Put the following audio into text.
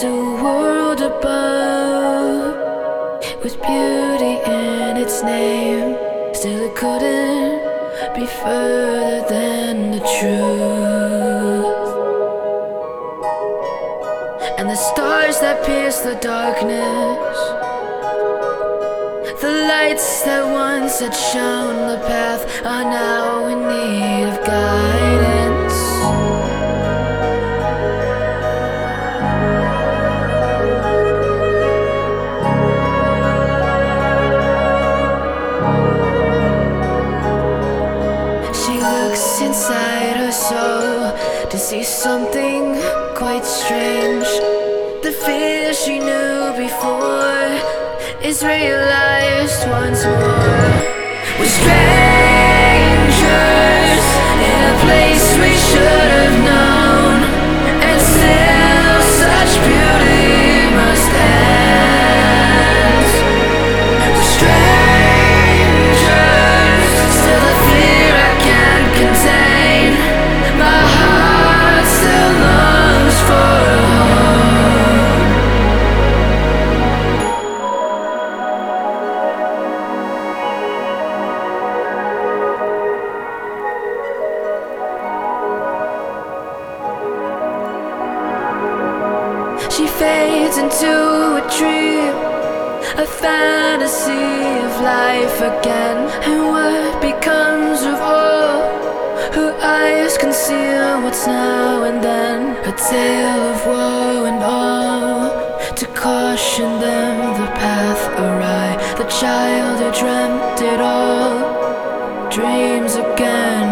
There's a world above with beauty in its name. Still it couldn't be further than the truth. And the stars that pierce the darkness, the lights that once had shown the path, are now in need of guidance. She looks inside her soul to see something quite strange. The fear she knew before is realized once more. We're strangers in a place we should have known, and still such beauty must end. We're strangers, still the fear I can't contain. My heart still longs for a home. She fades into a dream, a fantasy of life again. And what becomes of all? Her eyes conceal what's now and then, a tale of woe and all, to caution them the path awry. The child who dreamt it all dreams again